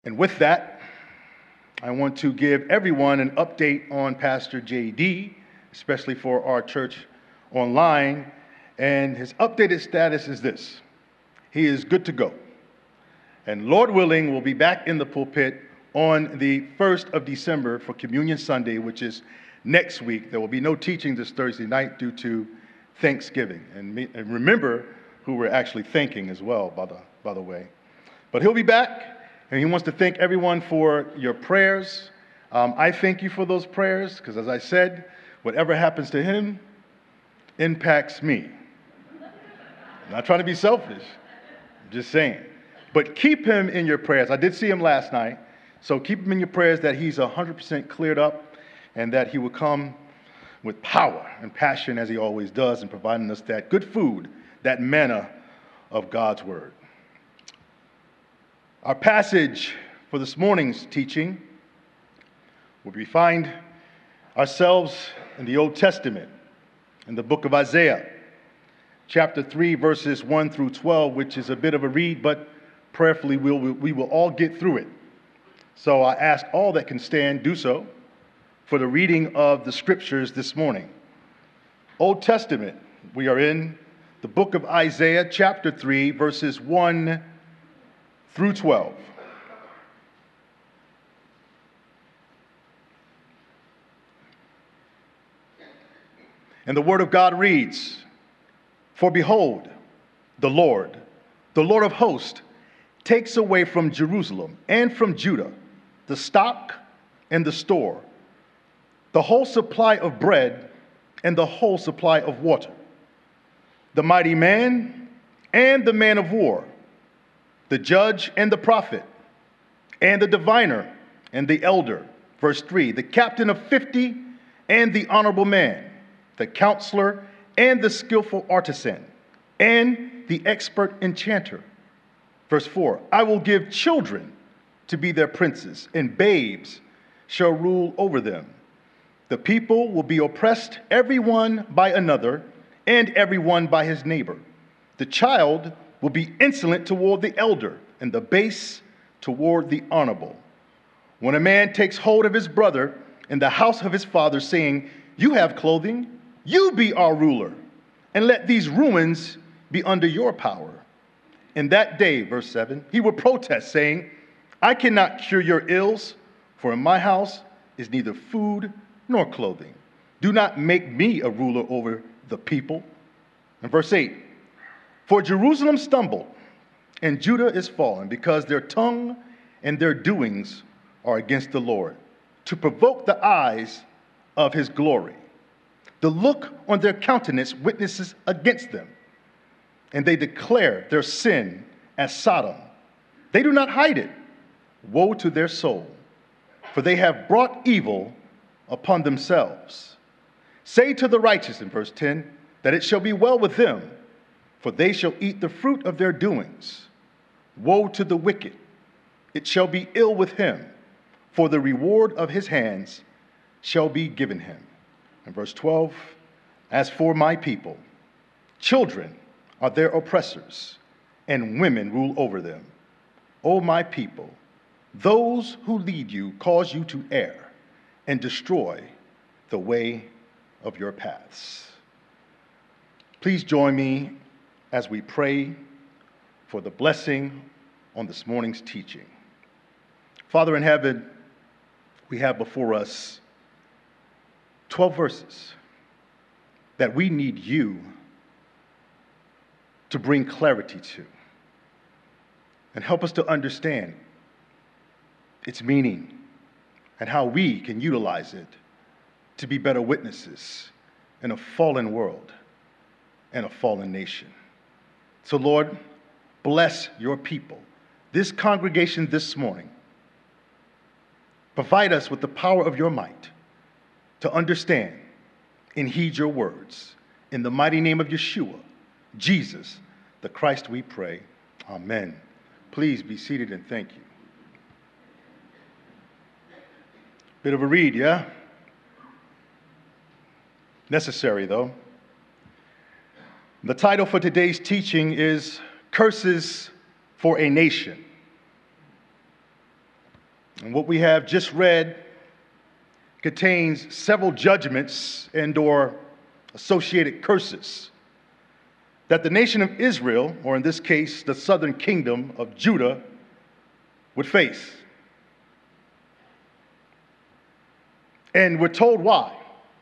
And with that, I want to give everyone an update on Pastor JD, especially for our church online. And his updated status is this: he is good to go. And Lord willing, we'll be back in the pulpit on the 1st of December for Communion Sunday, which is next week. There will be no teaching this Thursday night due to Thanksgiving. And remember who we're actually thanking as well, by the way. But he'll be back. And he wants to thank everyone for your prayers. I thank you for those prayers because, as I said, whatever happens to him impacts me. I'm not trying to be selfish. I'm just saying. But keep him in your prayers. I did see him last night. So keep him in your prayers that he's 100% cleared up and that he will come with power and passion as he always does in providing us that good food, that manna of God's word. Our passage for this morning's teaching, where we find ourselves in the Old Testament, in the book of Isaiah, chapter 3, verses 1 through 12, which is a bit of a read, but prayerfully we will all get through it. So I ask all that can stand, do so, for the reading of the scriptures this morning. Old Testament, we are in the book of Isaiah, chapter 3, verses 1 through 12. And the word of God reads, "For behold, the Lord of hosts, takes away from Jerusalem and from Judah the stock and the store, the whole supply of bread and the whole supply of water, the mighty man and the man of war, the judge and the prophet, and the diviner and the elder." Verse 3, "The captain of 50 and the honorable man, the counselor and the skillful artisan, and the expert enchanter." Verse 4, "I will give children to be their princes, and babes shall rule over them. The people will be oppressed, everyone by another, and everyone by his neighbor. The child will be insolent toward the elder, and the base toward the honorable. When a man takes hold of his brother in the house of his father, saying, 'You have clothing, you be our ruler, and let these ruins be under your power.' In that day," verse 7, "he will protest, saying, 'I cannot cure your ills, for in my house is neither food nor clothing. Do not make me a ruler over the people.'" And verse 8, "For Jerusalem stumbled, and Judah is fallen, because their tongue and their doings are against the Lord, to provoke the eyes of his glory. The look on their countenance witnesses against them, and they declare their sin as Sodom. They do not hide it. Woe to their soul, for they have brought evil upon themselves. Say to the righteous," in verse 10, "that it shall be well with them, for they shall eat the fruit of their doings. Woe to the wicked, it shall be ill with him, for the reward of his hands shall be given him." And verse 12, "As for my people, children are their oppressors, and women rule over them. O my people, those who lead you cause you to err and destroy the way of your paths." Please join me as we pray for the blessing on this morning's teaching. Father in heaven, we have before us 12 verses that we need you to bring clarity to and help us to understand its meaning and how we can utilize it to be better witnesses in a fallen world and a fallen nation. So, Lord, bless your people, this congregation this morning. Provide us with the power of your might to understand and heed your words. In the mighty name of Yeshua, Jesus, the Christ, we pray. Amen. Please be seated and thank you. Bit of a read, yeah? Necessary, though. The title for today's teaching is "Curses for a Nation." And what we have just read contains several judgments and or associated curses that the nation of Israel, or in this case, the southern kingdom of Judah, would face. And we're told why.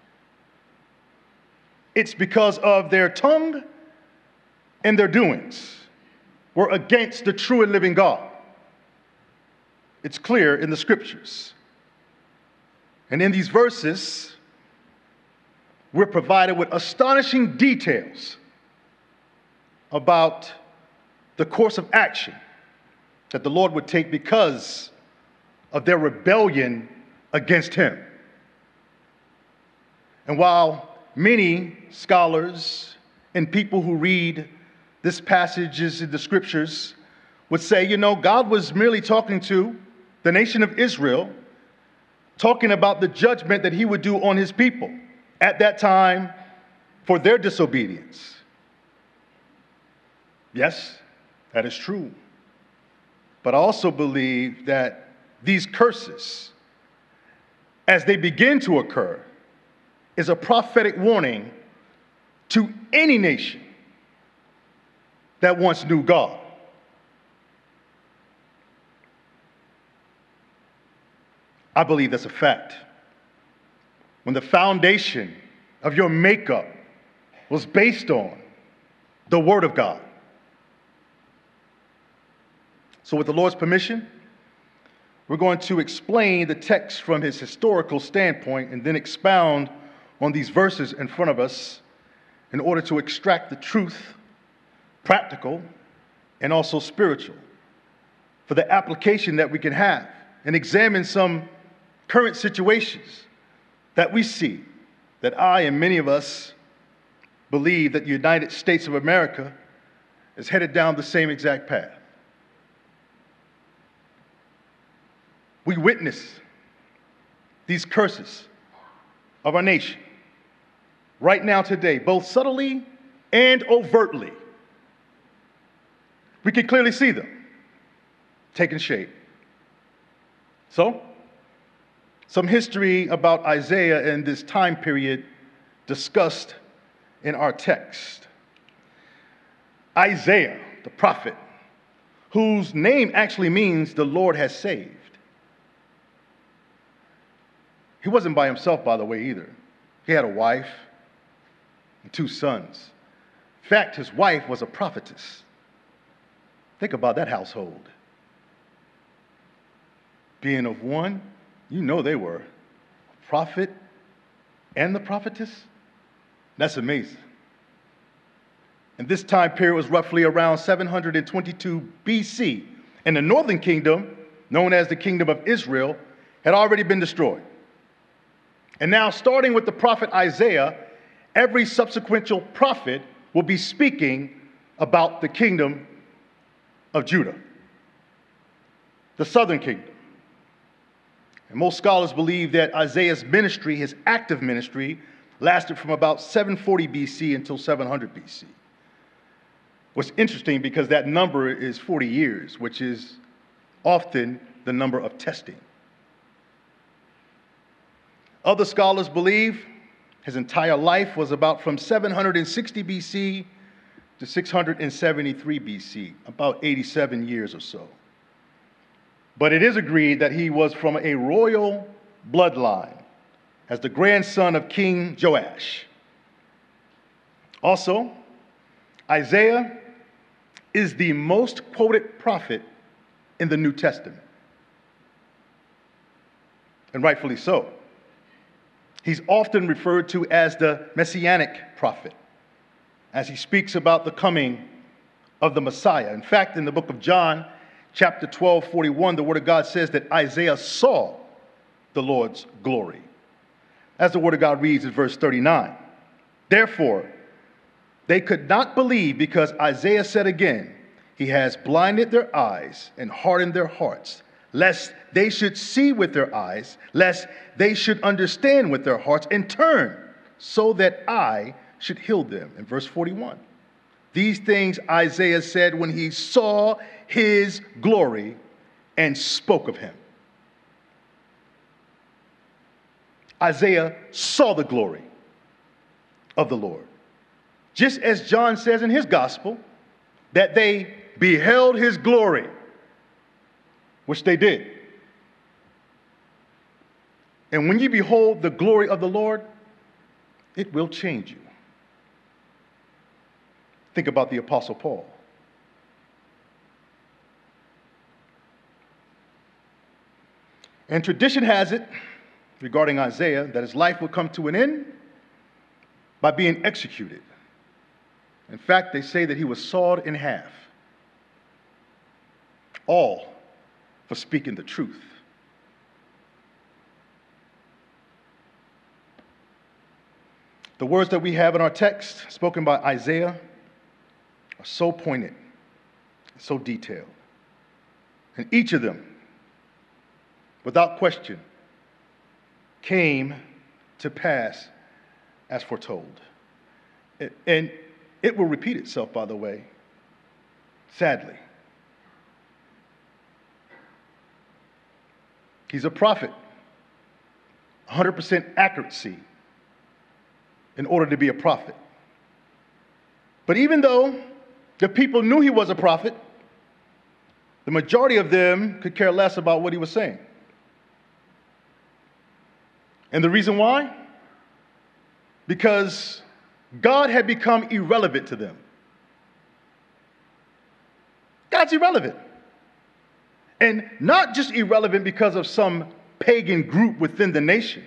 It's because of their tongue and their doings were against the true and living God. It's clear in the scriptures. And in these verses, we're provided with astonishing details about the course of action that the Lord would take because of their rebellion against him. And while many scholars and people who read this passages in the scriptures would say, God was merely talking to the nation of Israel, talking about the judgment that he would do on his people at that time for their disobedience. Yes, that is true. But I also believe that these curses, as they begin to occur, is a prophetic warning to any nation that once knew God. I believe that's a fact. When the foundation of your makeup was based on the Word of God. So with the Lord's permission, we're going to explain the text from his historical standpoint and then expound on these verses in front of us in order to extract the truth, practical and also spiritual, for the application that we can have and examine some current situations that we see, that I and many of us believe that the United States of America is headed down the same exact path. We witness these curses of our nation right now today, both subtly and overtly. We can clearly see them taking shape. So, some history about Isaiah and this time period discussed in our text. Isaiah, the prophet, whose name actually means the Lord has saved. He wasn't by himself, by the way, either. He had a wife and 2 sons. In fact, his wife was a prophetess. Think about that household. Being of one, they were a prophet and the prophetess. That's amazing. And this time period was roughly around 722 BC. And the northern kingdom, known as the kingdom of Israel, had already been destroyed. And now, starting with the prophet Isaiah, every subsequent prophet will be speaking about the kingdom of Judah, the southern kingdom. And most scholars believe that Isaiah's ministry, his active ministry, lasted from about 740 BC until 700 BC. What's interesting, because that number is 40 years, which is often the number of testing. Other scholars believe his entire life was about from 760 BC to 673 BC, about 87 years or so. But it is agreed that he was from a royal bloodline as the grandson of King Joash. Also, Isaiah is the most quoted prophet in the New Testament. And rightfully so. He's often referred to as the Messianic prophet, as he speaks about the coming of the Messiah. In fact, in the book of John, chapter 12:41, the Word of God says that Isaiah saw the Lord's glory. As the Word of God reads in verse 39, therefore, they could not believe because Isaiah said again, he has blinded their eyes and hardened their hearts, lest they should see with their eyes, lest they should understand with their hearts and turn, so that I should heal them. In verse 41, these things Isaiah said when he saw his glory and spoke of him. Isaiah saw the glory of the Lord. Just as John says in his gospel, that they beheld his glory, which they did. And when you behold the glory of the Lord, it will change you. Think about the Apostle Paul. And tradition has it regarding Isaiah that his life would come to an end by being executed. In fact, they say that he was sawed in half, all for speaking the truth. The words that we have in our text, spoken by Isaiah, are so poignant, so detailed. And each of them, without question, came to pass as foretold. And it will repeat itself, by the way, sadly. He's a prophet, 100% accuracy in order to be a prophet. But even though the people knew he was a prophet, the majority of them could care less about what he was saying. And the reason why? Because God had become irrelevant to them. God's irrelevant. And not just irrelevant because of some pagan group within the nation,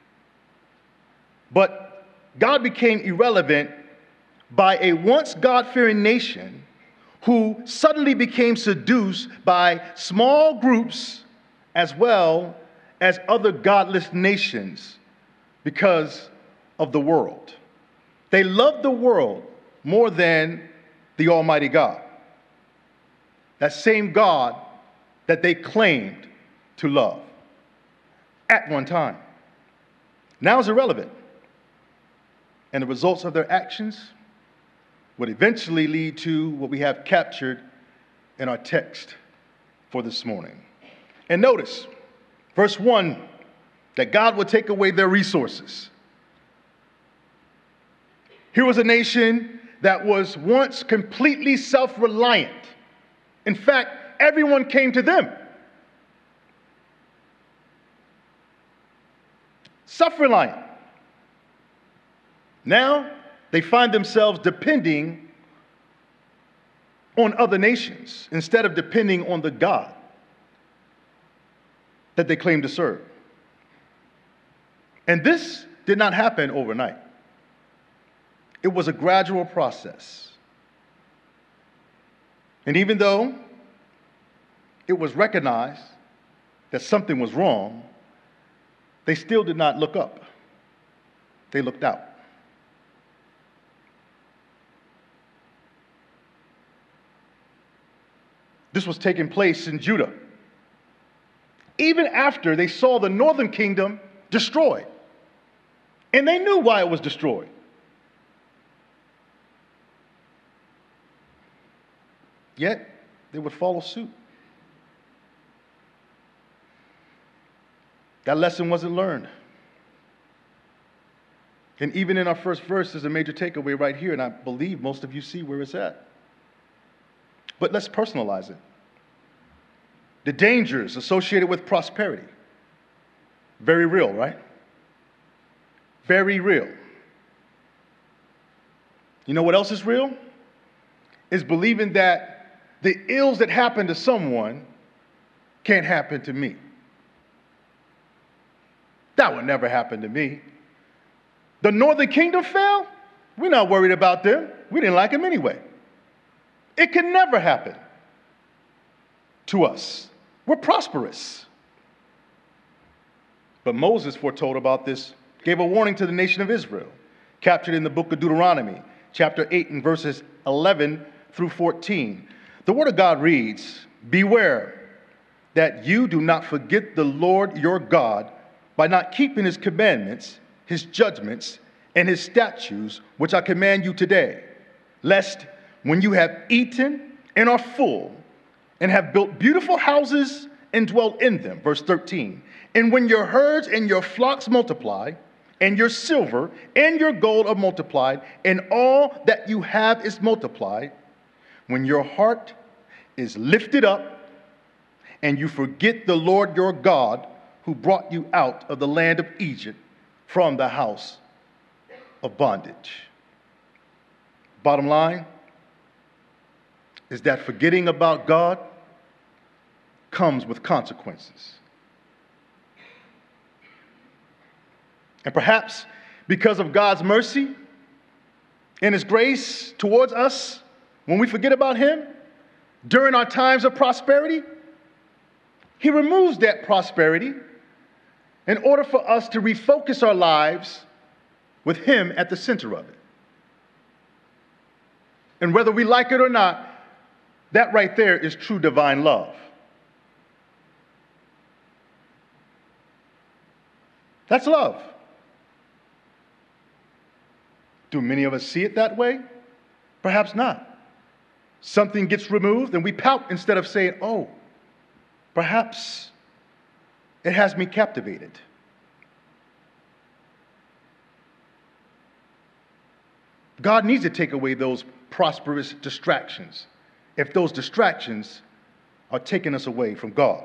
but God became irrelevant by a once God-fearing nation who suddenly became seduced by small groups as well as other godless nations because of the world. They loved the world more than the Almighty God. That same God that they claimed to love at one time. Now is irrelevant. And the results of their actions would eventually lead to what we have captured in our text for this morning. And notice, verse 1, that God would take away their resources. Here was a nation that was once completely self-reliant. In fact, everyone came to them. Self-reliant. Now, they find themselves depending on other nations instead of depending on the God that they claim to serve. And this did not happen overnight. It was a gradual process. And even though it was recognized that something was wrong, they still did not look up. They looked out. This was taking place in Judah, even after they saw the northern kingdom destroyed. And they knew why it was destroyed. Yet, they would follow suit. That lesson wasn't learned. And even in our first verse, there's a major takeaway right here, and I believe most of you see where it's at. But let's personalize it. The dangers associated with prosperity. Very real, right? Very real. You know what else is real? Is believing that the ills that happen to someone can't happen to me. That would never happen to me. The northern kingdom fell? We're not worried about them. We didn't like them anyway. It can never happen to us. We're prosperous. But Moses foretold about this, gave a warning to the nation of Israel, captured in the book of Deuteronomy, chapter 8 and verses 11 through 14. The word of God reads, "Beware that you do not forget the Lord your God by not keeping his commandments, his judgments, and his statutes, which I command you today, lest when you have eaten and are full, and have built beautiful houses and dwell in them. Verse 13. And when your herds and your flocks multiply, and your silver and your gold are multiplied, and all that you have is multiplied, when your heart is lifted up, and you forget the Lord your God, who brought you out of the land of Egypt from the house of bondage. Bottom line is that forgetting about God comes with consequences. And perhaps because of God's mercy and His grace towards us, when we forget about Him during our times of prosperity, He removes that prosperity in order for us to refocus our lives with Him at the center of it. And whether we like it or not, that right there is true divine love. That's love. Do many of us see it that way? Perhaps not. Something gets removed and we pout instead of saying, oh, perhaps it has me captivated. God needs to take away those prosperous distractions if those distractions are taking us away from God.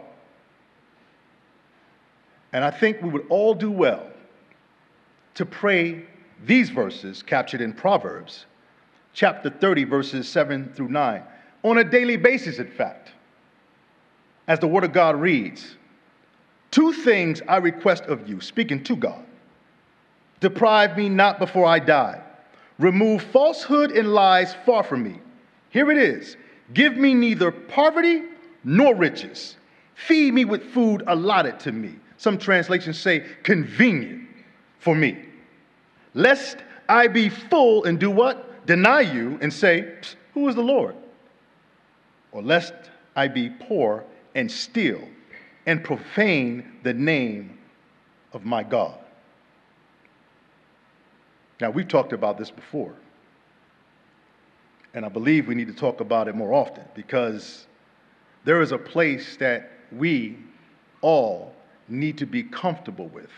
And I think we would all do well to pray these verses captured in Proverbs, chapter 30, verses 7 through 9, on a daily basis, in fact. As the Word of God reads, 2 things I request of you, speaking to God. Deprive me not before I die. Remove falsehood and lies far from me. Here it is. Give me neither poverty nor riches. Feed me with food allotted to me. Some translations say convenient for me. Lest I be full and do what? Deny you and say, who is the Lord? Or lest I be poor and steal and profane the name of my God. Now, we've talked about this before, and I believe we need to talk about it more often because there is a place that we all need to be comfortable with.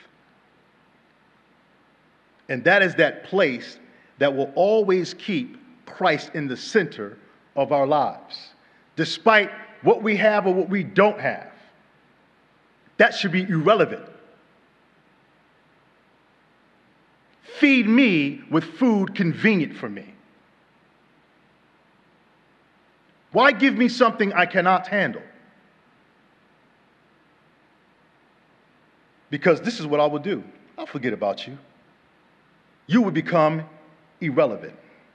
And that is that place that will always keep Christ in the center of our lives, despite what we have or what we don't have. That should be irrelevant. Feed me with food convenient for me. Why give me something I cannot handle? Because this is what I will do. I'll forget about you. You will become irrelevant.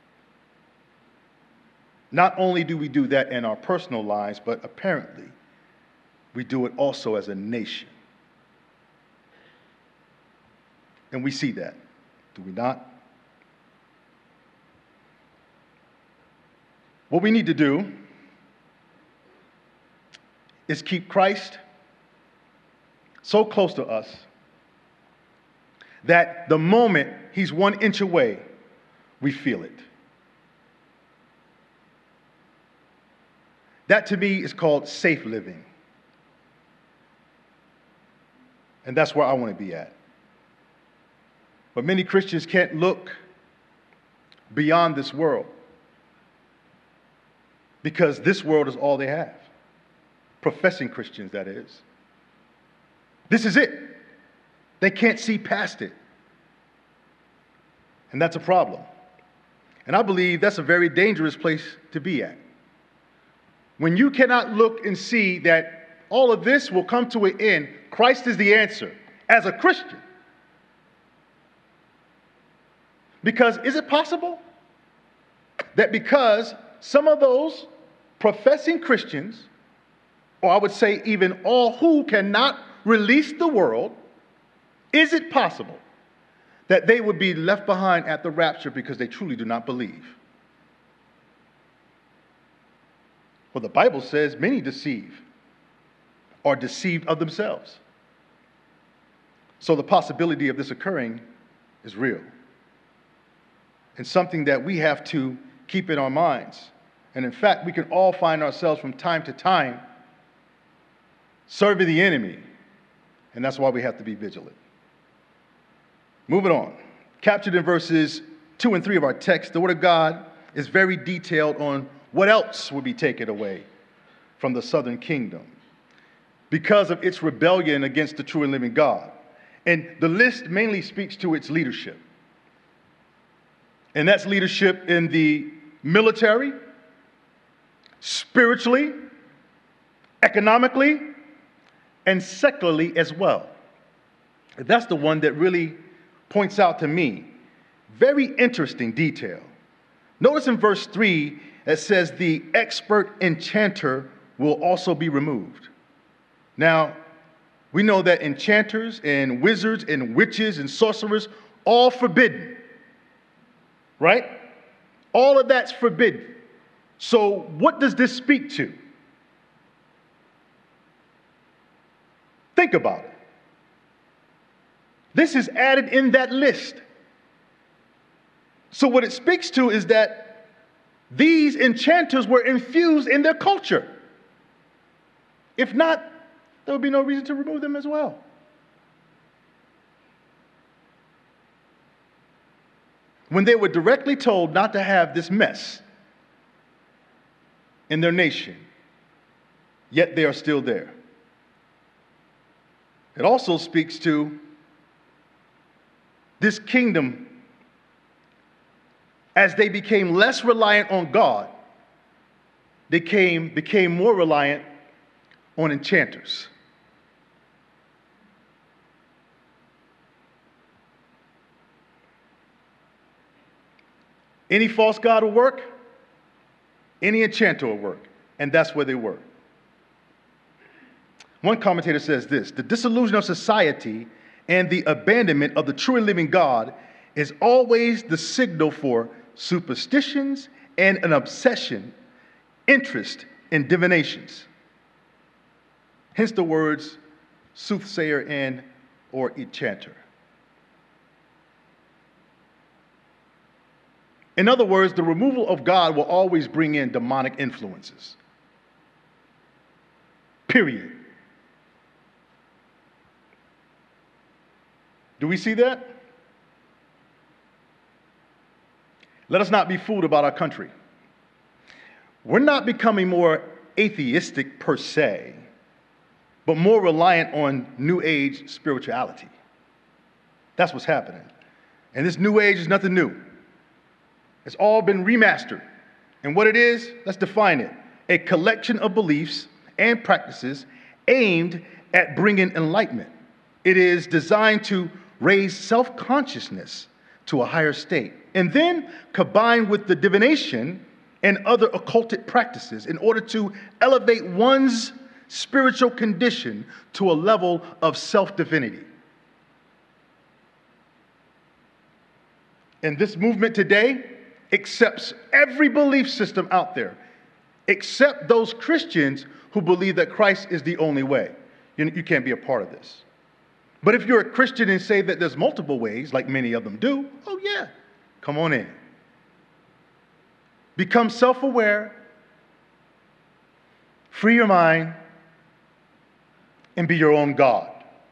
Not only do we do that in our personal lives, but apparently we do it also as a nation. And we see that, do we not? What we need to do is keep Christ so close to us that the moment He's 1 inch away, we feel it. That to me is called safe living. And that's where I want to be at. But many Christians can't look beyond this world because this world is all they have. Professing Christians, that is. This is it. They can't see past it. And that's a problem. And I believe that's a very dangerous place to be at. When you cannot look and see that all of this will come to an end, Christ is the answer as a Christian. Because is it possible that because some of those professing Christians, or I would say even all who cannot release the world, is it possible that they would be left behind at the rapture because they truly do not believe? Well, the Bible says many deceive or deceived of themselves. So the possibility of this occurring is real. And something that we have to keep in our minds. And in fact, we can all find ourselves from time to time serving the enemy. And that's why we have to be vigilant. Moving on. Captured in verses 2 and 3 of our text, the Word of God is very detailed on what else will be taken away from the southern kingdom because of its rebellion against the true and living God. And the list mainly speaks to its leadership. And that's leadership in the military, spiritually, economically, and secularly as well. That's the one that really points out to me. Very interesting detail. Notice in verse 3, it says the expert enchanter will also be removed. Now, we know that enchanters and wizards and witches and sorcerers, all forbidden. Right? All of that's forbidden. So what does this speak to? Think about it. This is added in that list. So what it speaks to is that these enchanters were infused in their culture. If not, there would be no reason to remove them as well. When they were directly told not to have this mess in their nation, yet they are still there. It also speaks to this kingdom as they became less reliant on God, they became more reliant on enchanters. Any false god will work, any enchanter will work, and that's where they were. One commentator says this: the disillusion of society and the abandonment of the true and living God is always the signal for superstitions and an obsession, interest in divinations. Hence the words soothsayer and or enchanter. In other words, the removal of God will always bring in demonic influences. Period. Do we see that? Let us not be fooled about our country. We're not becoming more atheistic per se, but more reliant on New Age spirituality. That's what's happening. And this New Age is nothing new. It's all been remastered. And what it is, let's define it: a collection of beliefs and practices aimed at bringing enlightenment. It is designed to raise self-consciousness to a higher state, and then combined with the divination and other occultic practices in order to elevate one's spiritual condition to a level of self-divinity. And this movement today accepts every belief system out there, except those Christians who believe that Christ is the only way. You can't be a part of this. But if you're a Christian and say that there's multiple ways, like many of them do, oh yeah, come on in. Become self-aware, free your mind, and be your own God.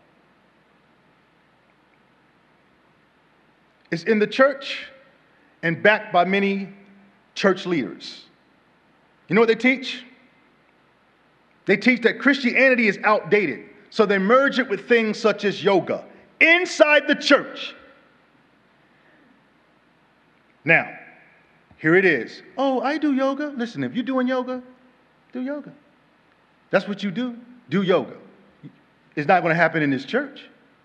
It's in the church and backed by many church leaders. You know what they teach? They teach that Christianity is outdated, so they merge it with things such as yoga inside the church. Now, here it is. Oh, I do yoga. Listen, if you're doing yoga, do yoga. That's what you do. Do yoga. It's not going to happen in this church.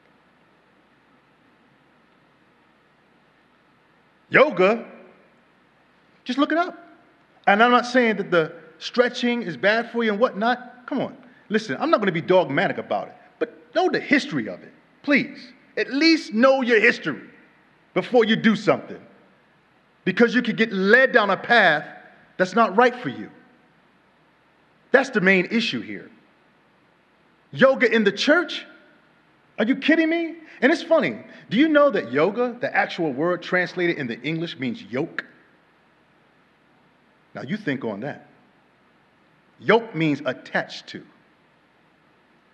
Yoga, just look it up. And I'm not saying that the stretching is bad for you and whatnot. Come on. Listen, I'm not going to be dogmatic about it, but know the history of it. Please, at least know your history before you do something, because you could get led down a path that's not right for you. That's the main issue here. Yoga in the church? Are you kidding me? And it's funny. Do you know that yoga, the actual word translated into English, means yoke? Now you think on that. Yoke means attached to.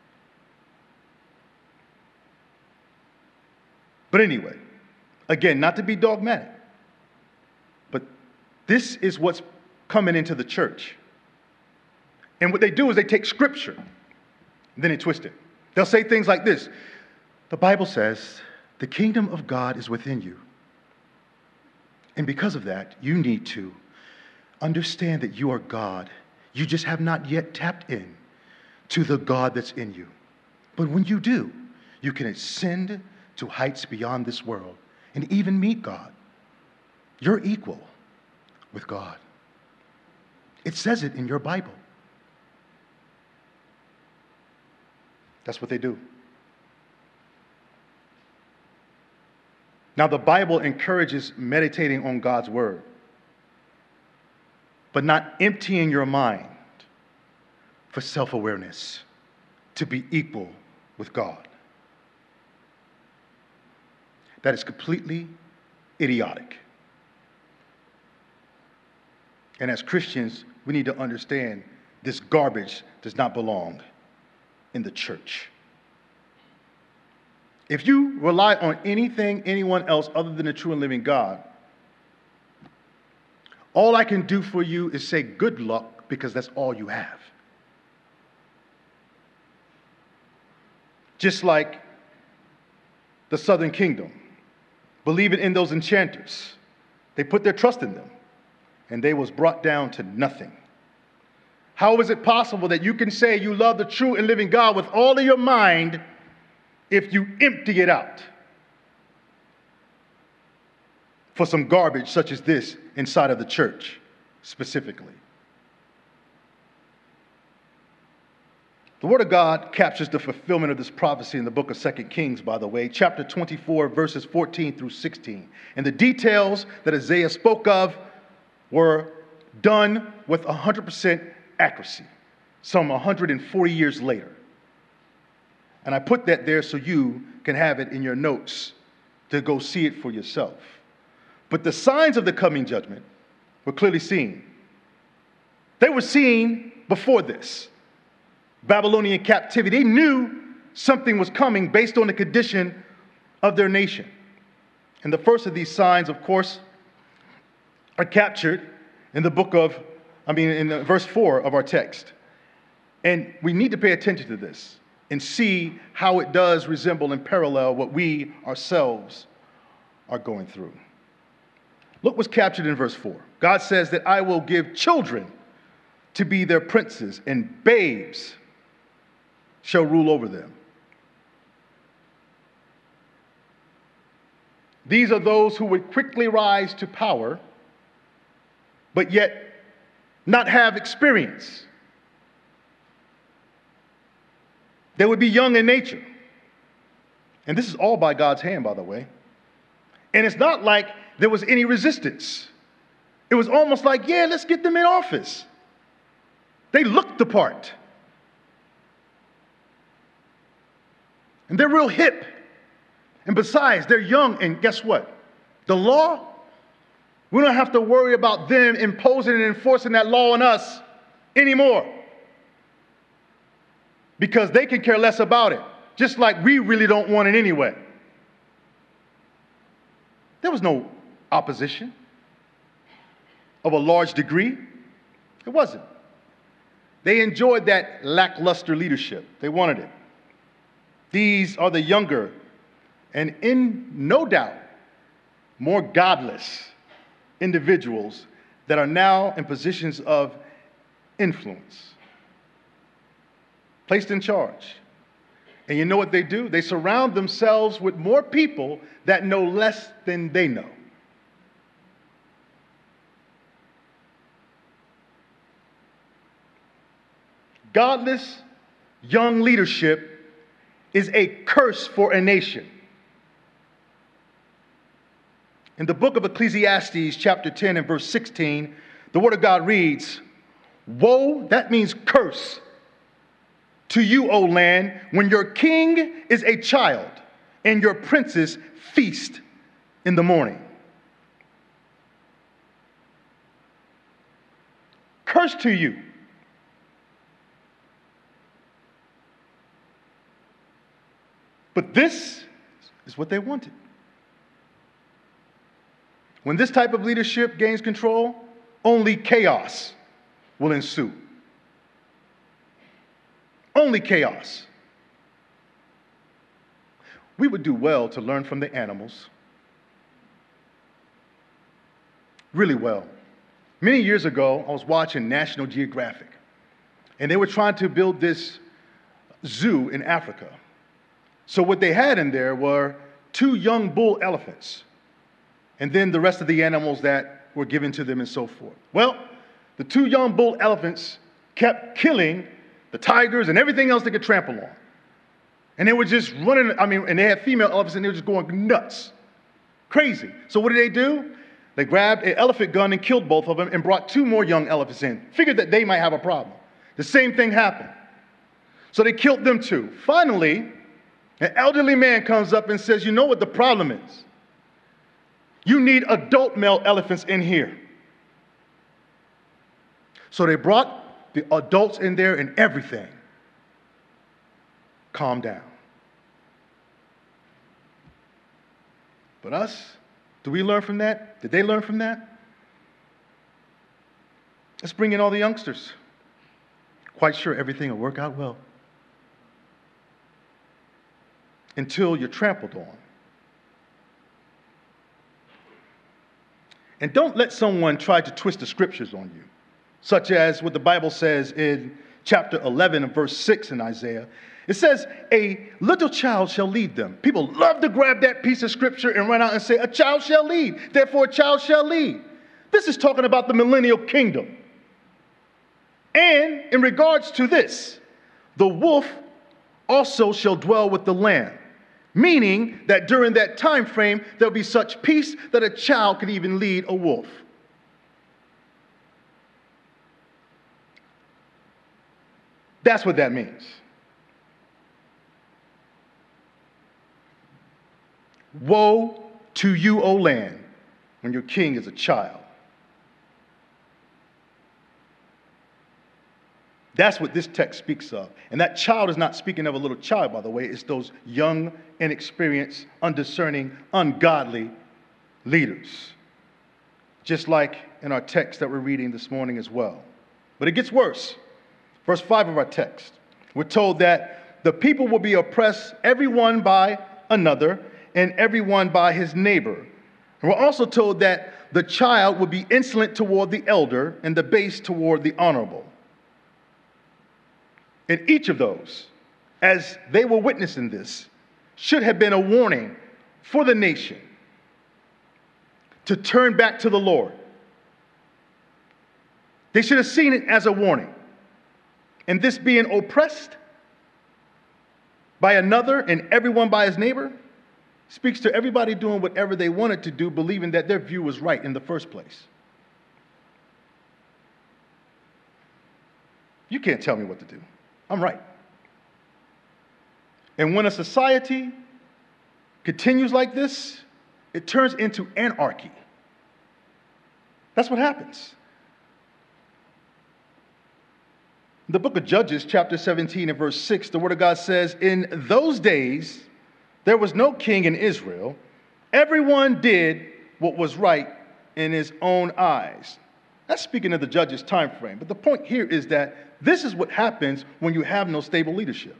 But anyway, again, not to be dogmatic, but this is what's coming into the church. And what they do is they take scripture, and then they twist it. They'll say things like this: the Bible says the kingdom of God is within you. And because of that, you need to understand that you are God. You just have not yet tapped in to the God that's in you. But when you do, you can ascend to heights beyond this world and even meet God. You're equal with God. It says it in your Bible. That's what they do. Now, the Bible encourages meditating on God's word, but not emptying your mind for self-awareness to be equal with God. That is completely idiotic. And as Christians, we need to understand this garbage does not belong in the church. If you rely on anyone else other than the true and living God, all I can do for you is say good luck, because that's all you have. Just like the Southern Kingdom, believing in those enchanters, they put their trust in them, and they was brought down to nothing. How is it possible that you can say you love the true and living God with all of your mind if you empty it out for some garbage such as this inside of the church specifically? The Word of God captures the fulfillment of this prophecy in the book of 2 Kings, by the way, chapter 24, verses 14 through 16. And the details that Isaiah spoke of were done with 100% accuracy, some 140 years later. And I put that there so you can have it in your notes to go see it for yourself. But the signs of the coming judgment were clearly seen. They were seen before this. Babylonian captivity. They knew something was coming based on the condition of their nation. And the first of these signs, of course, are captured in in verse 4 of our text. And we need to pay attention to this and see how it does resemble and parallel what we ourselves are going through. Look what's captured in verse 4. God says that I will give children to be their princes, and babes shall rule over them. These are those who would quickly rise to power, but yet not have experience. They would be young in nature. And this is all by God's hand, by the way. And it's not like there was any resistance. It was almost like, yeah, let's get them in office. They looked the part. And they're real hip. And besides, they're young, and guess what? The law, we don't have to worry about them imposing and enforcing that law on us anymore. Because they can care less about it, just like we really don't want it anyway. There was no opposition of a large degree. It wasn't. They enjoyed that lackluster leadership. They wanted it. These are the younger and, in no doubt, more godless individuals that are now in positions of influence, placed in charge. And you know what they do? They surround themselves with more people that know less than they know. Godless young leadership is a curse for a nation. In the book of Ecclesiastes, chapter 10 and verse 16, the Word of God reads, "Woe," that means curse, "to you, O land, when your king is a child and your princes feast in the morning." Curse to you. But this is what they wanted. When this type of leadership gains control, only chaos will ensue. Only chaos. We would do well to learn from the animals. Really well. Many years ago, I was watching National Geographic, and they were trying to build this zoo in Africa. So what they had in there were 2 young bull elephants, and then the rest of the animals that were given to them and so forth. Well, the 2 young bull elephants kept killing the tigers and everything else they could trample on. And they were just running, and they had female elephants and they were just going nuts. Crazy. So what did they do? They grabbed an elephant gun and killed both of them and brought 2 more young elephants in. Figured that they might have a problem. The same thing happened. So they killed them too. Finally, an elderly man comes up and says, you know what the problem is? You need adult male elephants in here. So they brought the adults in there and everything. Calm down. But us, do we learn from that? Did they learn from that? Let's bring in all the youngsters. Quite sure everything will work out well. Until you're trampled on. And don't let someone try to twist the scriptures on you, such as what the Bible says in chapter 11 and verse 6 in Isaiah. It says, a little child shall lead them. People love to grab that piece of scripture and run out and say, a child shall lead, therefore a child shall lead. This is talking about the millennial kingdom. And in regards to this, the wolf also shall dwell with the lamb, meaning that during that time frame, there'll be such peace that a child could even lead a wolf. That's what that means. Woe to you, O land, when your king is a child. That's what this text speaks of. And that child is not speaking of a little child, by the way. It's those young, inexperienced, undiscerning, ungodly leaders. Just like in our text that we're reading this morning as well. But it gets worse. Verse 5 of our text. We're told that the people will be oppressed, everyone by another, and everyone by his neighbor. And we're also told that the child will be insolent toward the elder, and the base toward the honorable. And each of those, as they were witnessing this, should have been a warning for the nation to turn back to the Lord. They should have seen it as a warning. And this being oppressed by another and everyone by his neighbor speaks to everybody doing whatever they wanted to do, believing that their view was right in the first place. You can't tell me what to do. I'm right. And when a society continues like this, it turns into anarchy. That's what happens. The book of Judges, chapter 17 and verse 6, the word of God says, in those days, there was no king in Israel. Everyone did what was right in his own eyes. That's speaking of the Judges' time frame. But the point here is that this is what happens when you have no stable leadership.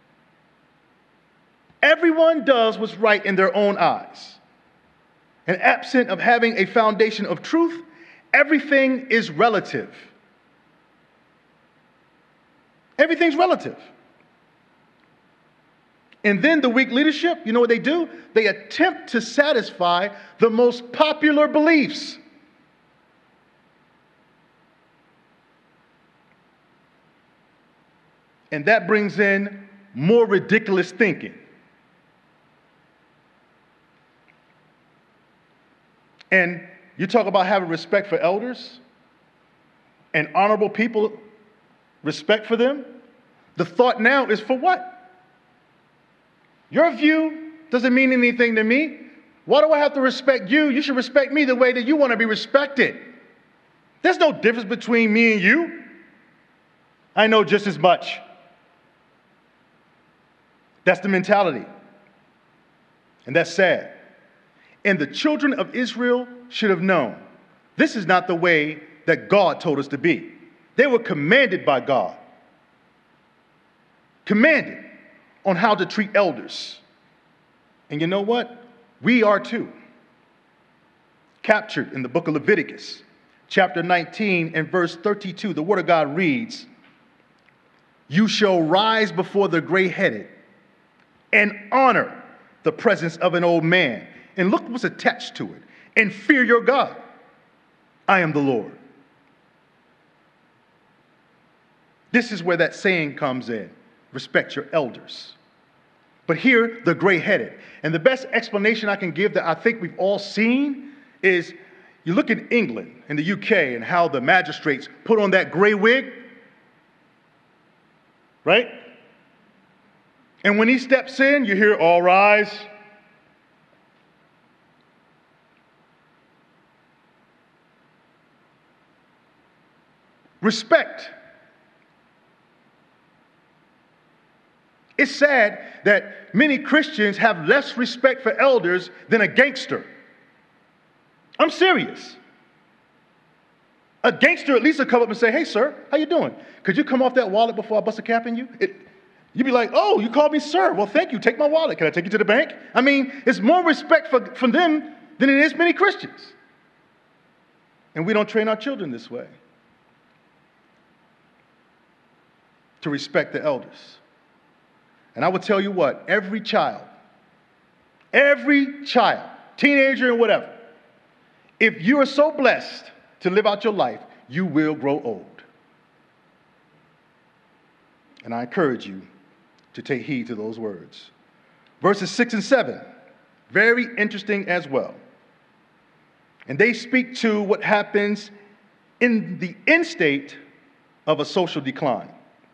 Everyone does what's right in their own eyes. And absent of having a foundation of truth, everything is relative. Everything's relative. And then the weak leadership, you know what they do? They attempt to satisfy the most popular beliefs. And that brings in more ridiculous thinking. And you talk about having respect for elders and honorable people, respect for them. The thought now is for what? Your view doesn't mean anything to me. Why do I have to respect you? You should respect me the way that you want to be respected. There's no difference between me and you. I know just as much. That's the mentality. And that's sad. And the children of Israel should have known this is not the way that God told us to be. They were commanded by God, commanded on how to treat elders. And you know what? We are too. Captured in the book of Leviticus, chapter 19 and verse 32, the word of God reads, "You shall rise before the gray-headed and honor the presence of an old man." And look what's attached to it. "And fear your God. I am the Lord." This is where that saying comes in. Respect your elders. But here, the gray-headed. And the best explanation I can give that I think we've all seen is you look at England and the UK and how the magistrates put on that gray wig, right? And when he steps in, you hear, "All rise." Respect. It's sad that many Christians have less respect for elders than a gangster. I'm serious. A gangster at least will come up and say, "Hey, sir, how you doing? Could you come off that wallet before I bust a cap in you?" You'd be like, "Oh, you called me sir. Well, thank you. Take my wallet. Can I take you to the bank?" I mean, it's more respect for them than it is many Christians. And we don't train our children this way, to respect the elders. And I would tell you what, every child, teenager and whatever, if you are so blessed to live out your life, you will grow old. And I encourage you to take heed to those words. Verses 6 and 7, very interesting as well. And they speak to what happens in the end state of a social decline.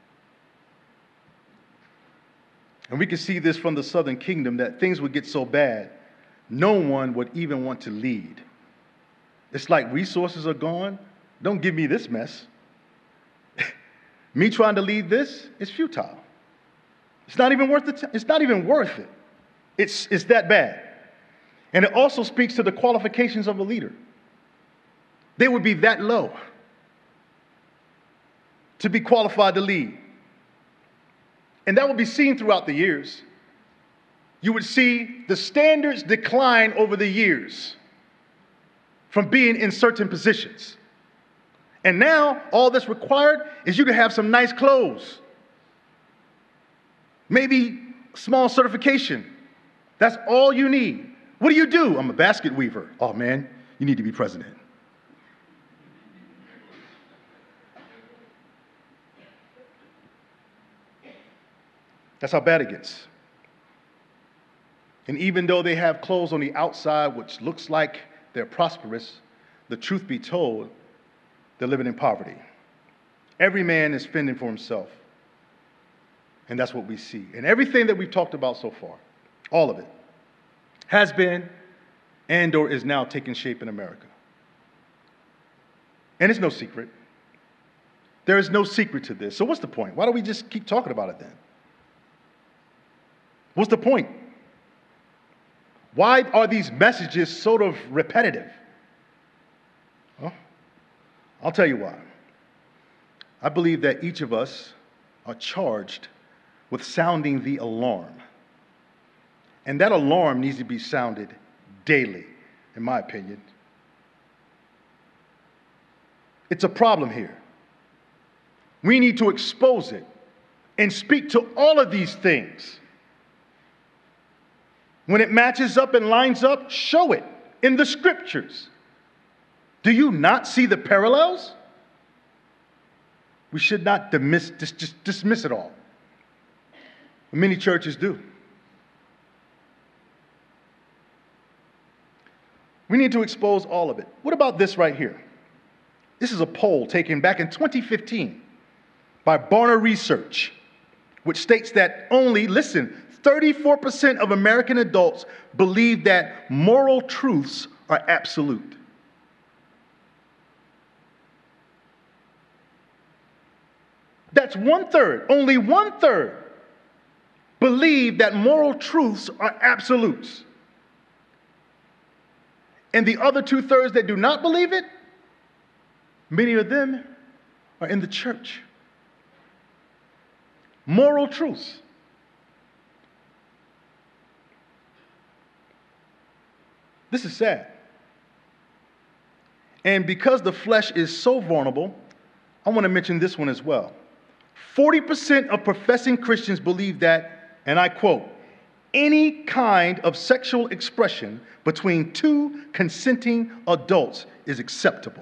And we can see this from the southern kingdom, that things would get so bad, no one would even want to lead. It's like resources are gone. Don't give me this mess. Me trying to lead this is futile. It's not even worth it. It's not even worth it. It's that bad. And it also speaks to the qualifications of a leader. They would be that low to be qualified to lead. And that will be seen throughout the years. You would see the standards decline over the years from being in certain positions. And now, all that's required is you to have some nice clothes. Maybe small certification. That's all you need. What do? I'm a basket weaver. Oh man, you need to be president. That's how bad it gets. And even though they have clothes on the outside, which looks like they're prosperous, the truth be told, they're living in poverty. Every man is fending for himself. And that's what we see. And everything that we've talked about so far, all of it, has been and or is now taking shape in America. And it's no secret. There is no secret to this. So what's the point? Why don't we just keep talking about it then? What's the point? Why are these messages sort of repetitive? Well, I'll tell you why. I believe that each of us are charged with sounding the alarm. And that alarm needs to be sounded daily, in my opinion. It's a problem here. We need to expose it and speak to all of these things. When it matches up and lines up, show it in the scriptures. Do you not see the parallels? We should not dismiss it all. Many churches do. We need to expose all of it. What about this right here? This is a poll taken back in 2015 by Barna Research, which states that only, listen, 34% of American adults believe that moral truths are absolute. That's 1/3, only 1/3 believe that moral truths are absolutes. And the other 2/3 that do not believe it, many of them are in the church. Moral truths. This is sad. And because the flesh is so vulnerable, I want to mention this one as well. 40% of professing Christians believe that, and I quote, any kind of sexual expression between two consenting adults is acceptable.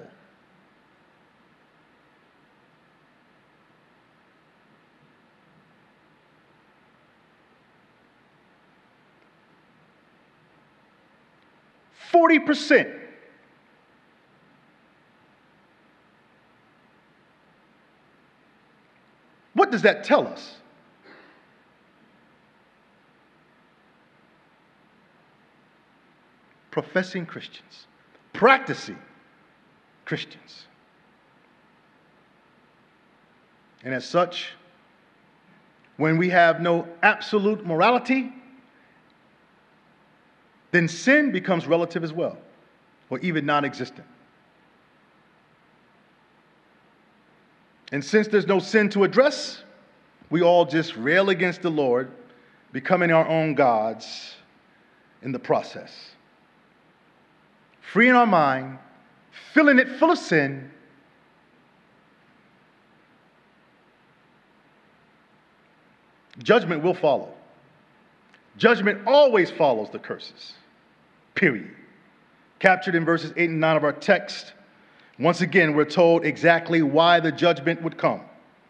%40. What does that tell us? Professing Christians, practicing Christians. And as such, when we have no absolute morality, then sin becomes relative as well, or even non-existent. And since there's no sin to address, we all just rail against the Lord, becoming our own gods in the process. Freeing our mind, filling it full of sin, judgment will follow. Judgment always follows the curses, period. Captured in verses 8 and 9 of our text, once again, we're told exactly why the judgment would come.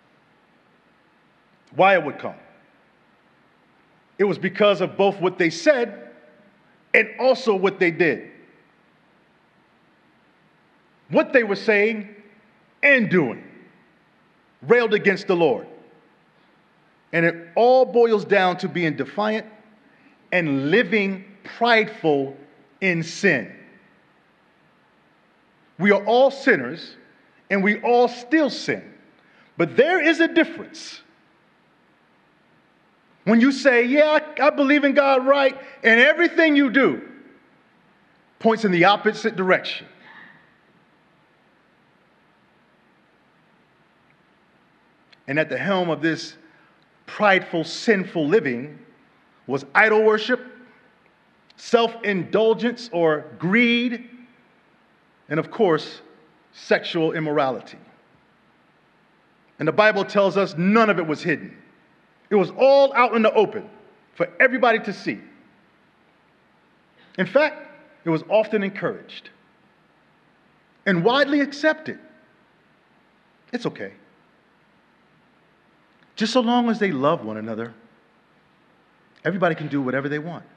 Why it would come. It was because of both what they said and also what they did. What they were saying and doing railed against the Lord. And it all boils down to being defiant and living prideful in sin. We are all sinners, and we all still sin. But there is a difference. When you say, yeah, I believe in God, right, and everything you do points in the opposite direction. And at the helm of this prideful, sinful living was idol worship, self-indulgence or greed, and of course, sexual immorality. And the Bible tells us none of it was hidden. It was all out in the open for everybody to see. In fact, it was often encouraged and widely accepted. It's okay. Just so long as they love one another, everybody can do whatever they want.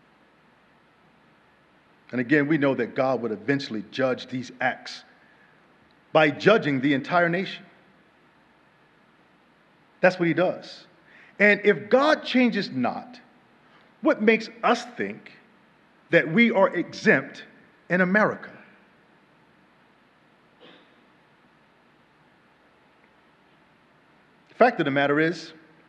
And again, we know that God would eventually judge these acts by judging the entire nation. That's what he does. And if God changes not, what makes us think that we are exempt in America? The fact of the matter is,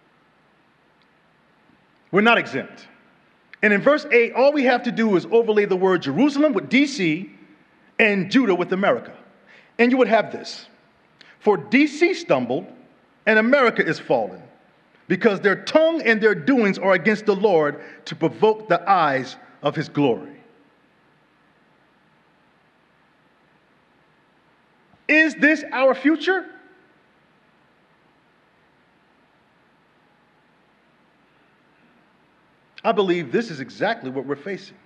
we're not exempt. And in verse 8, all we have to do is overlay the word Jerusalem with DC and Judah with America. And you would have this. For DC stumbled and America is fallen, because their tongue and their doings are against the Lord to provoke the eyes of his glory. Is this our future? I believe this is exactly what we're facing.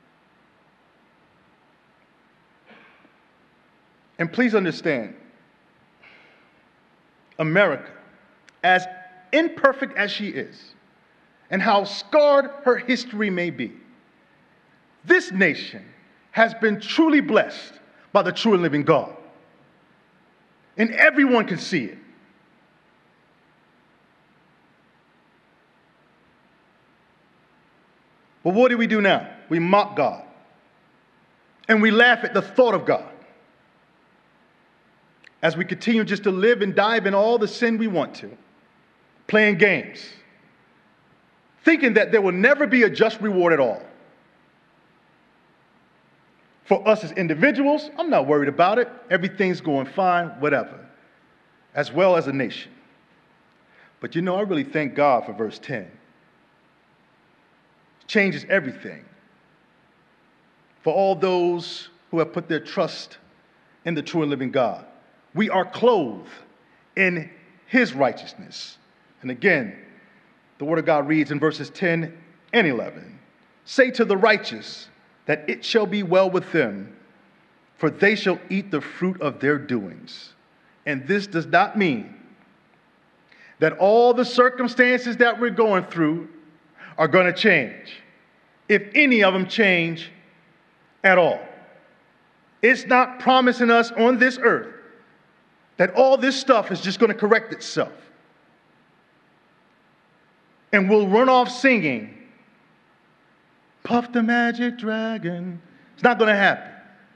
And please understand, America, as imperfect as she is, and how scarred her history may be, this nation has been truly blessed by the true and living God. And everyone can see it. But what do we do now? We mock God. And we laugh at the thought of God. As we continue just to live and dive in all the sin we want to, playing games, thinking that there will never be a just reward at all. For us as individuals, I'm not worried about it. Everything's going fine, whatever, as well as a nation. But I really thank God for verse 10. It changes everything. For all those who have put their trust in the true and living God, we are clothed in his righteousness. And again, the word of God reads in verses 10 and 11, say to the righteous that it shall be well with them, for they shall eat the fruit of their doings. And this does not mean that all the circumstances that we're going through are going to change, if any of them change at all. It's not promising us on this earth that all this stuff is just going to correct itself. And we'll run off singing, Puff the Magic Dragon. It's not going to happen.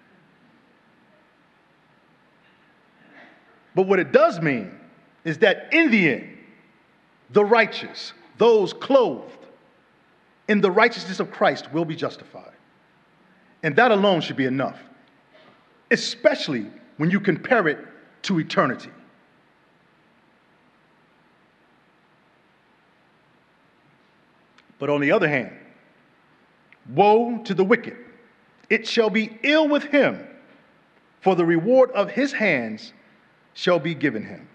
But what it does mean is that in the end, the righteous, those clothed in the righteousness of Christ, will be justified. And that alone should be enough, especially when you compare it to eternity. But on the other hand, woe to the wicked. It shall be ill with him, for the reward of his hands shall be given him.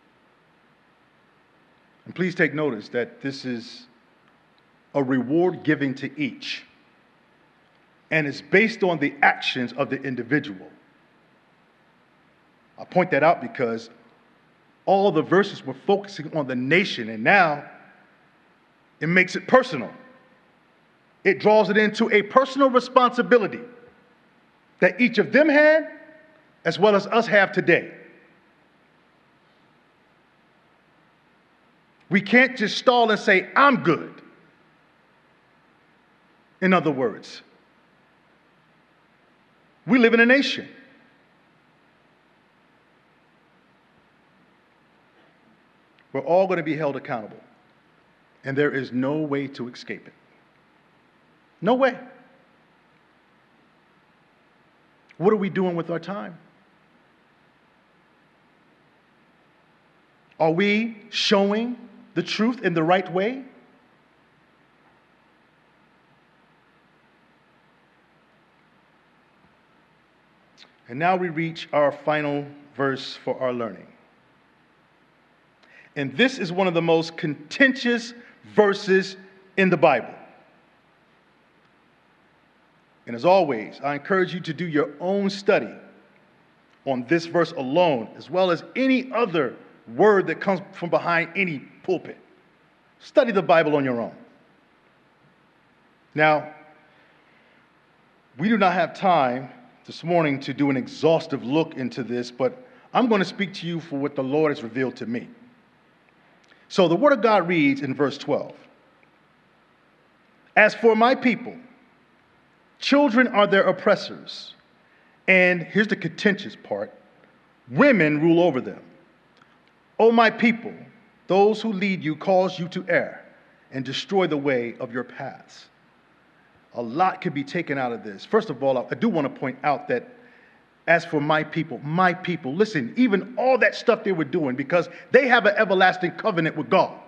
And please take notice that this is a reward given to each, and it's based on the actions of the individual. I point that out because all the verses were focusing on the nation, and now it makes it personal. It draws it into a personal responsibility that each of them had, as well as us have today. We can't just stall and say, I'm good. In other words, we live in a nation. We're all going to be held accountable. And there is no way to escape it. No way. What are we doing with our time? Are we showing the truth in the right way? And now we reach our final verse for our learning. And this is one of the most contentious verses in the Bible. And as always, I encourage you to do your own study on this verse alone, as well as any other word that comes from behind any pulpit. Study the Bible on your own. Now, we do not have time this morning to do an exhaustive look into this, but I'm going to speak to you for what the Lord has revealed to me. So the Word of God reads in verse 12, as for my people, children are their oppressors, and here's the contentious part, women rule over them. O my people, those who lead you cause you to err and destroy the way of your paths. A lot could be taken out of this. First of all, I do want to point out that as for my people, listen, even all that stuff they were doing, because they have an everlasting covenant with God.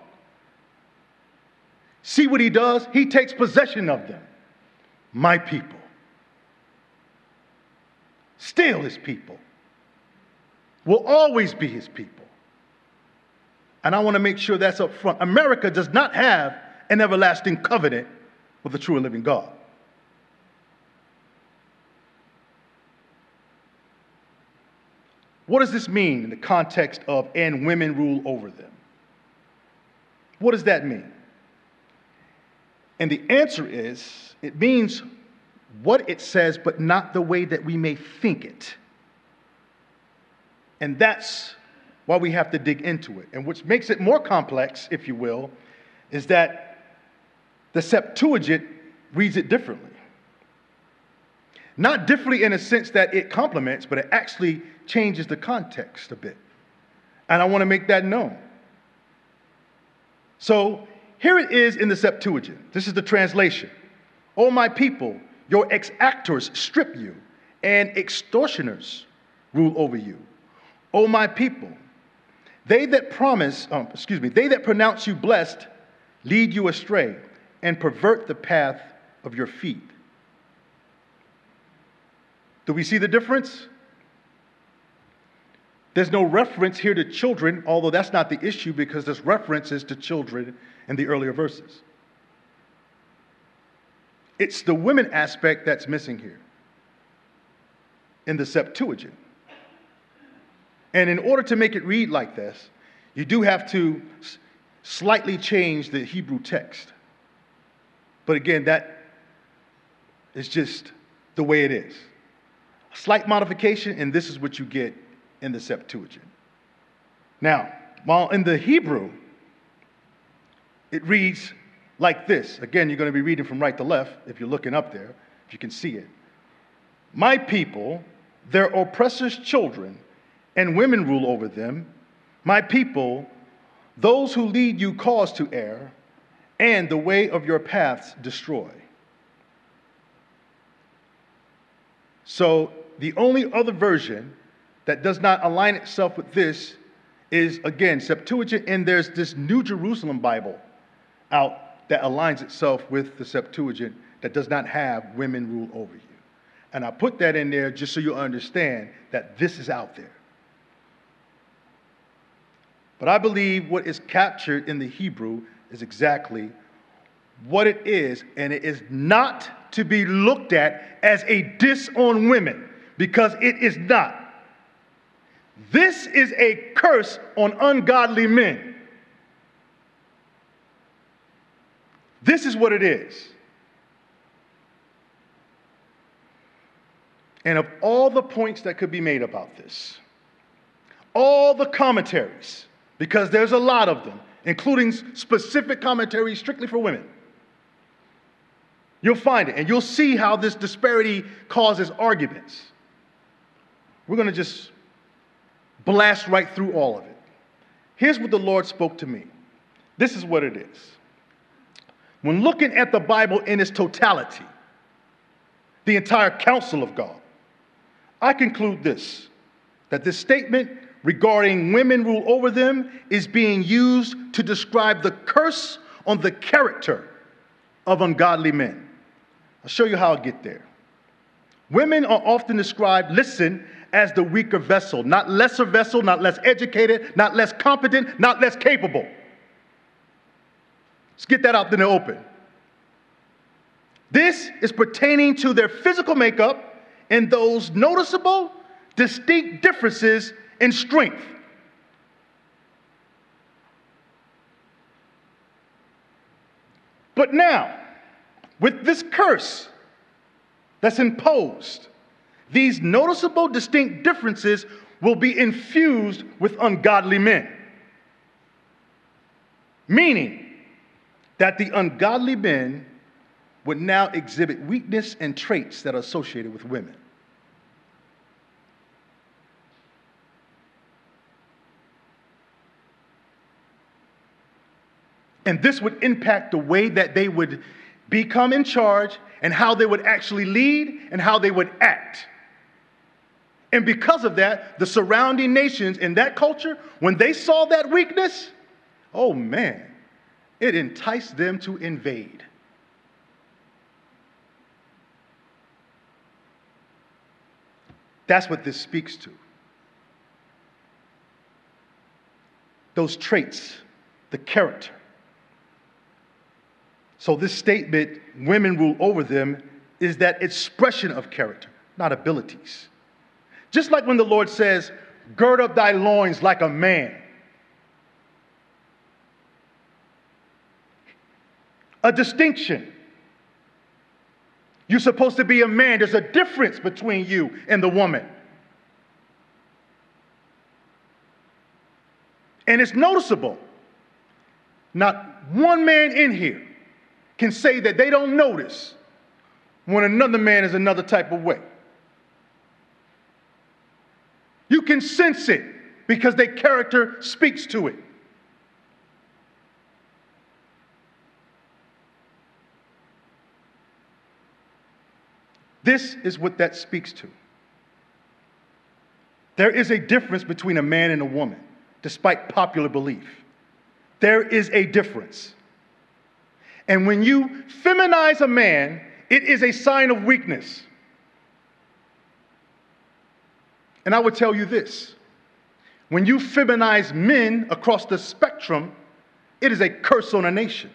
See what he does? He takes possession of them. My people. Still his people. Will always be his people. And I want to make sure that's up front. America does not have an everlasting covenant with the true and living God. What does this mean in the context of, and women rule over them? What does that mean? And the answer is, it means what it says, but not the way that we may think it. And that's why we have to dig into it. And which makes it more complex, if you will, is that the Septuagint reads it differently. Not differently in a sense that it complements, but it actually changes the context a bit. And I want to make that known. So here it is in the Septuagint. This is the translation. O my people, your exactors strip you and extortioners rule over you. O my people, they that pronounce you blessed lead you astray and pervert the path of your feet. Do we see the difference? There's no reference here to children, although that's not the issue because there's references to children in the earlier verses. It's the women aspect that's missing here in the Septuagint. And in order to make it read like this, you do have to slightly change the Hebrew text. But again, that is just the way it is. A slight modification, and this is what you get in the Septuagint. Now, while in the Hebrew, it reads like this. Again, you're going to be reading from right to left if you're looking up there, if you can see it. My people, their oppressors' children, and women rule over them. My people, those who lead you cause to err, and the way of your paths destroy. So the only other version that does not align itself with this is, again, Septuagint, and there's this New Jerusalem Bible out that aligns itself with the Septuagint that does not have women rule over you. And I put that in there just so you understand that this is out there. But I believe what is captured in the Hebrew is exactly what it is, and it is not to be looked at as a diss on women, because it is not. This is a curse on ungodly men. This is what it is. And of all the points that could be made about this, all the commentaries, because there's a lot of them, including specific commentaries strictly for women, you'll find it, and you'll see how this disparity causes arguments. We're going to just blast right through all of it. Here's what the Lord spoke to me. This is what it is. When looking at the Bible in its totality, the entire counsel of God, I conclude this, that this statement regarding women rule over them is being used to describe the curse on the character of ungodly men. I'll show you how I'll get there. Women are often described, listen, as the weaker vessel, not lesser vessel, not less educated, not less competent, not less capable. Let's get that out in the open. This is pertaining to their physical makeup and those noticeable, distinct differences in strength. But now, with this curse that's imposed, these noticeable, distinct differences will be infused with ungodly men. Meaning that the ungodly men would now exhibit weakness and traits that are associated with women. And this would impact the way that they would become in charge and how they would actually lead and how they would act. And because of that, the surrounding nations in that culture, when they saw that weakness, oh man, it enticed them to invade. That's what this speaks to. Those traits, the character. So this statement, women rule over them, is that expression of character, not abilities. Just like when the Lord says, gird up thy loins like a man. A distinction. You're supposed to be a man. There's a difference between you and the woman. And it's noticeable. Not one man in here can say that they don't notice when another man is another type of way. You can sense it because their character speaks to it. This is what that speaks to. There is a difference between a man and a woman, despite popular belief. There is a difference. And when you feminize a man, it is a sign of weakness. And I would tell you this. When you feminize men across the spectrum, it is a curse on a nation.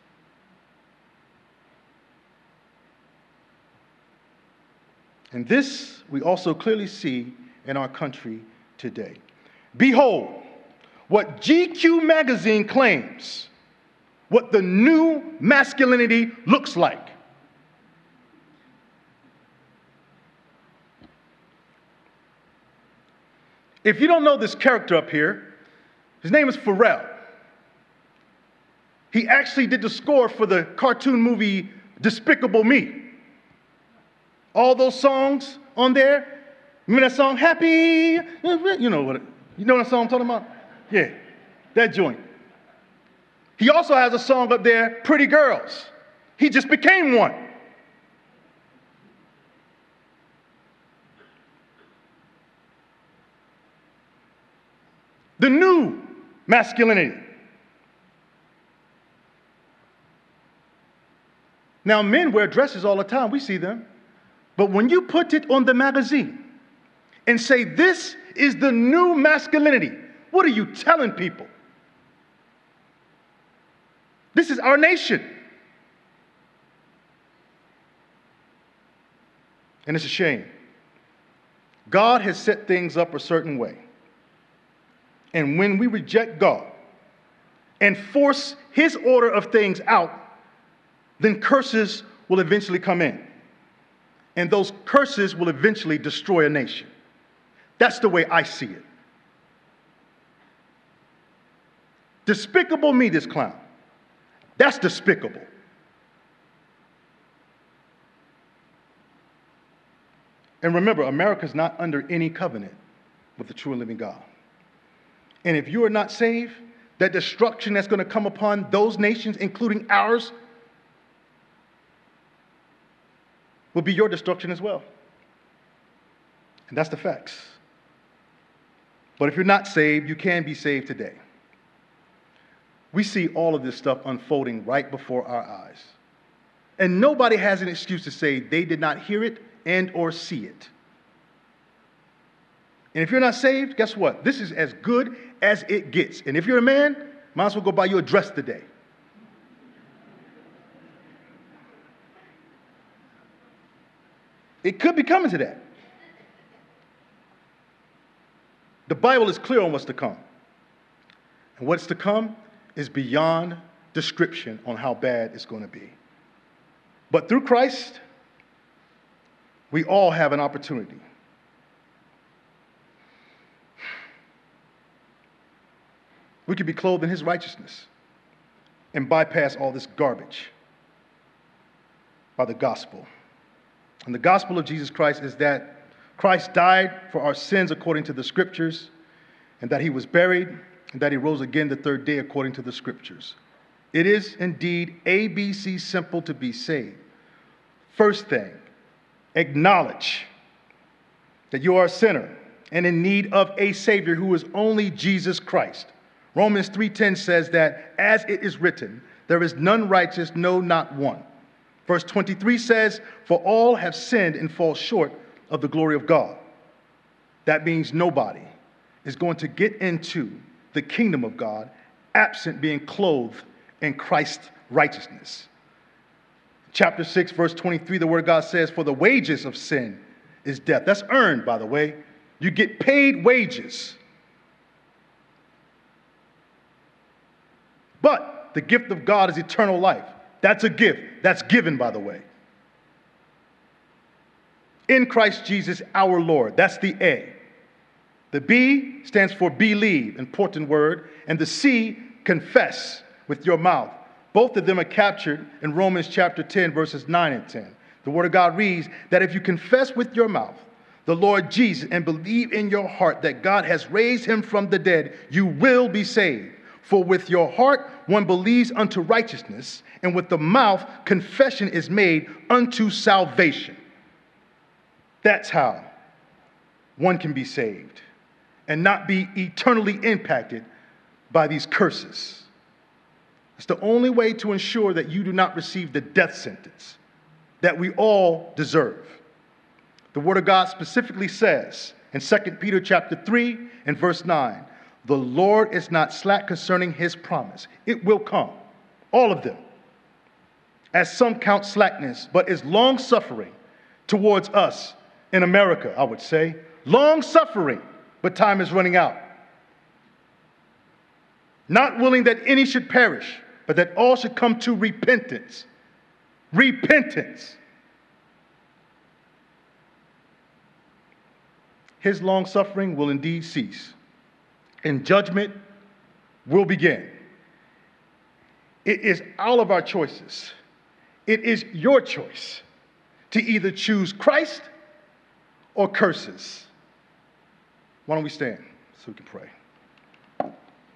And this we also clearly see in our country today. Behold, what GQ magazine claims, what the new masculinity looks like. If you don't know this character up here, his name is Pharrell. He actually did the score for the cartoon movie Despicable Me. All those songs on there. Remember that song, Happy? You know what song I'm talking about? Yeah, that joint. He also has a song up there, Pretty Girls. He just became one. The new masculinity. Now, men wear dresses all the time. We see them. But when you put it on the magazine and say, this is the new masculinity, what are you telling people? This is our nation. And it's a shame. God has set things up a certain way. And when we reject God and force his order of things out, then curses will eventually come in. And those curses will eventually destroy a nation. That's the way I see it. Despicable Me, this clown. That's despicable. And remember, America's not under any covenant with the true and living God. And if you are not saved, that destruction that's going to come upon those nations, including ours, will be your destruction as well. And that's the facts. But if you're not saved, you can be saved today. We see all of this stuff unfolding right before our eyes. And nobody has an excuse to say they did not hear it and or see it. And if you're not saved, guess what? This is as good as it gets. And if you're a man, might as well go buy you a dress today. It could be coming to that. The Bible is clear on what's to come. And what's to come is beyond description on how bad it's going to be. But through Christ, we all have an opportunity. We could be clothed in his righteousness and bypass all this garbage by the gospel. And the gospel of Jesus Christ is that Christ died for our sins according to the scriptures, and that he was buried, and that he rose again the third day according to the scriptures. It is indeed ABC simple to be saved. First thing, acknowledge that you are a sinner and in need of a Savior who is only Jesus Christ. Romans 3:10 says that, as it is written, there is none righteous, no, not one. Verse 23 says, for all have sinned and fall short of the glory of God. That means nobody is going to get into the kingdom of God absent being clothed in Christ's righteousness. Chapter 6, verse 23, the word of God says, for the wages of sin is death. That's earned, by the way. You get paid wages. But the gift of God is eternal life. That's a gift. That's given, by the way. In Christ Jesus, our Lord. That's the A. The B stands for believe, important word. And the C, confess with your mouth. Both of them are captured in Romans chapter 10, verses 9 and 10. The word of God reads that if you confess with your mouth the Lord Jesus and believe in your heart that God has raised him from the dead, you will be saved. For with your heart one believes unto righteousness, and with the mouth confession is made unto salvation. That's how one can be saved. and not be eternally impacted by these curses. It's the only way to ensure that you do not receive the death sentence that we all deserve. The Word of God specifically says in 2 Peter chapter 3 and verse 9, the Lord is not slack concerning his promise. It will come, all of them, as some count slackness, but is long-suffering towards us in America, I would say. Long-suffering, but time is running out. Not willing that any should perish, but that all should come to repentance. Repentance. His long-suffering will indeed cease, and judgment will begin. It is all of our choices. It is your choice to either choose Christ or curses. Why don't we stand so we can pray?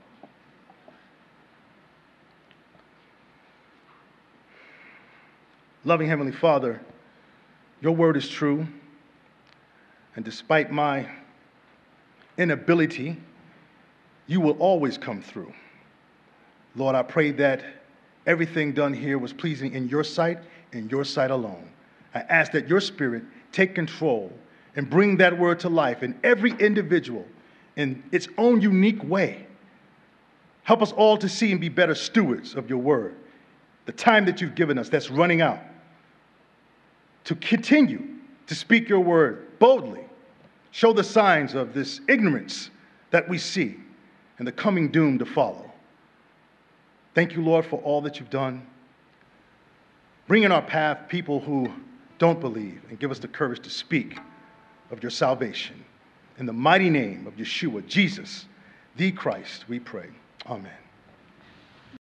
Loving Heavenly Father, your word is true, and despite my inability, you will always come through. Lord, I pray that everything done here was pleasing in your sight and your sight alone. I ask that your Spirit take control and bring that word to life in every individual in its own unique way. Help us all to see and be better stewards of your word. The time that you've given us that's running out, to continue to speak your word boldly, show the signs of this ignorance that we see and the coming doom to follow. Thank you, Lord, for all that you've done. Bring in our path people who don't believe, and give us the courage to speak of your salvation. In the mighty name of Yeshua, Jesus, the Christ, we pray. Amen.